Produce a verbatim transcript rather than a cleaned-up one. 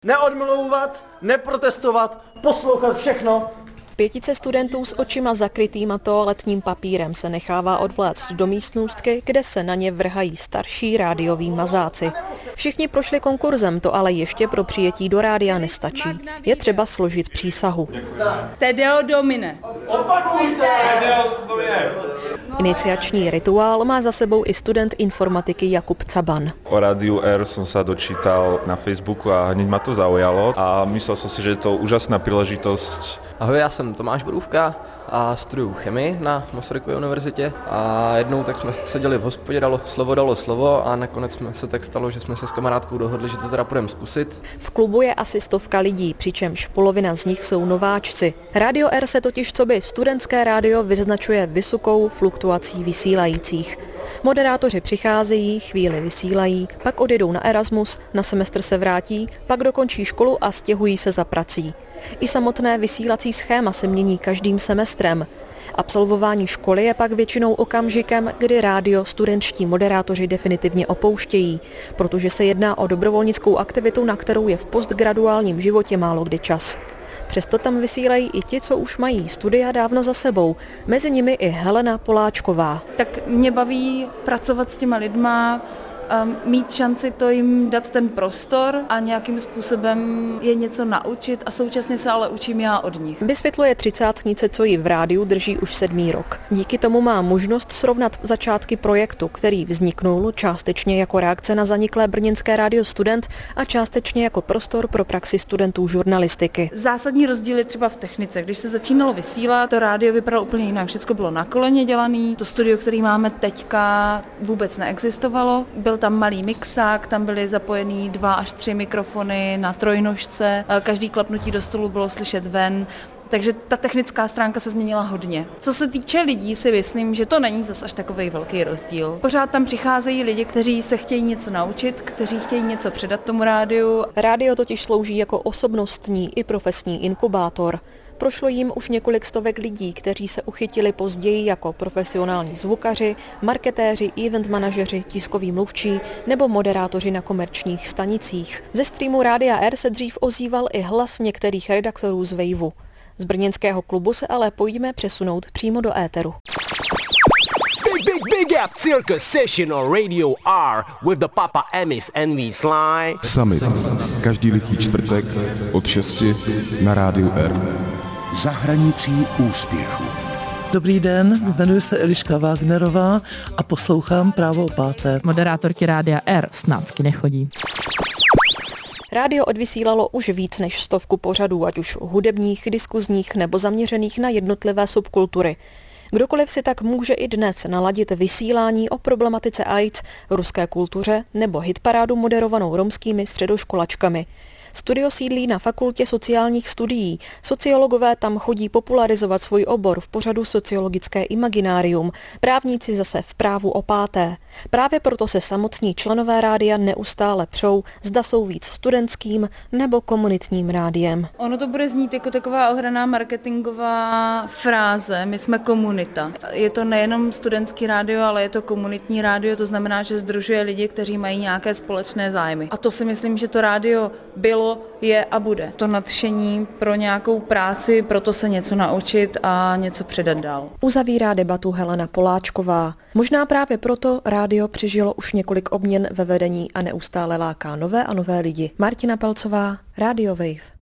Neodmlouvat, neprotestovat, poslouchat všechno. Pětice studentů s očima zakrytýma toaletním papírem se nechává odvléct do místnostky, kde se na ně vrhají starší rádioví mazáci. Všichni prošli konkurzem, to ale ještě pro přijetí do rádia nestačí. Je třeba složit přísahu. Tedeo Domine. Opakujte! Iniciační rituál má za sebou i student informatiky Jakub Caban. O Rádiu R som sa dočítal na Facebooku a hneď ma to zaujalo a myslel som si, že je to úžasná príležitosť. Ahoj, já jsem Tomáš Borůvka a studuju chemii na Masarykově univerzitě a jednou tak jsme seděli v hospodě, dalo slovo, dalo slovo a nakonec jsme se tak stalo, že jsme se s kamarádkou dohodli, že to teda půjdeme zkusit. V klubu je asi stovka lidí, přičemž polovina z nich jsou nováčci. Rádio R se totiž coby studentské rádio vyznačuje vysokou fluktuací vysílajících. Moderátoři přicházejí, chvíli vysílají, pak odjedou na Erasmus, na semestr se vrátí, pak dokončí školu a stěhují se za prací. I samotné vysílací schéma se mění každým semestrem. Absolvování školy je pak většinou okamžikem, kdy rádio studentští moderátoři definitivně opouštějí, protože se jedná o dobrovolnickou aktivitu, na kterou je v postgraduálním životě málo kdy čas. Přesto tam vysílají i ti, co už mají studia dávno za sebou, mezi nimi i Helena Poláčková. Tak mě baví pracovat s těma lidma, mít šanci to jim dát ten prostor a nějakým způsobem je něco naučit a současně se ale učím já od nich. Vysvětluje třicátnice, co ji v rádiu drží už sedmý rok. Díky tomu má možnost srovnat začátky projektu, který vzniknul částečně jako reakce na zaniklé brněnské rádio Student a částečně jako prostor pro praxi studentů žurnalistiky. Zásadní rozdíl je třeba v technice. Když se začínalo vysílat, to rádio vypadalo úplně jinak. Všechno bylo na koleně dělané. To studio, který máme teďka, vůbec neexistovalo. Byl tam malý mixák, tam byly zapojený dva až tři mikrofony na trojnožce, každý klapnutí do stolu bylo slyšet ven, takže ta technická stránka se změnila hodně. Co se týče lidí, si myslím, že to není zas až takovej velký rozdíl. Pořád tam přicházejí lidi, kteří se chtějí něco naučit, kteří chtějí něco předat tomu rádiu. Rádio totiž slouží jako osobnostní i profesní inkubátor. Prošlo jim už několik stovek lidí, kteří se uchytili později jako profesionální zvukaři, marketéři, event manažeři, tiskoví mluvčí nebo moderátoři na komerčních stanicích. Ze streamu Rádia R se dřív ozýval i hlas některých redaktorů z Waveu. Z brněnského klubu se ale pojďme přesunout přímo do éteru. Big, big, big up Circus Session on Radio R with the Papa Emmys and me Sly. Summit. Každý lichý čtvrtek od šesti na Rádiu R. Za hranicí úspěchu. Dobrý den, jmenuji se Eliška Wagnerová a poslouchám Právo o páté. Moderátorky Rádia R snácky nechodí. Rádio odvysílalo už víc než stovku pořadů, ať už hudebních, diskuzních nebo zaměřených na jednotlivé subkultury. Kdokoliv si tak může i dnes naladit vysílání o problematice AIDS, ruské kultuře nebo hitparádu moderovanou romskými středoškolačkami. Studio sídlí na Fakultě sociálních studií. Sociologové tam chodí popularizovat svůj obor v pořadu Sociologické imaginárium, právníci zase v Právu o páté. Právě proto se samotní členové rádia neustále přou, zda jsou víc studentským nebo komunitním rádiem. Ono to bude znít jako taková ohraná marketingová fráze, my jsme komunita. Je to nejenom studentský rádio, ale je to komunitní rádio, to znamená, že sdružuje lidi, kteří mají nějaké společné zájmy. A to si myslím, že to rádio bylo, je a bude. To nadšení pro nějakou práci, proto se něco naučit a něco předat dál. Uzavírá debatu Helena Poláčková. Možná právě proto rádio přežilo už několik obměn ve vedení a neustále láká nové a nové lidi. Martina Pelcová, Radio Wave.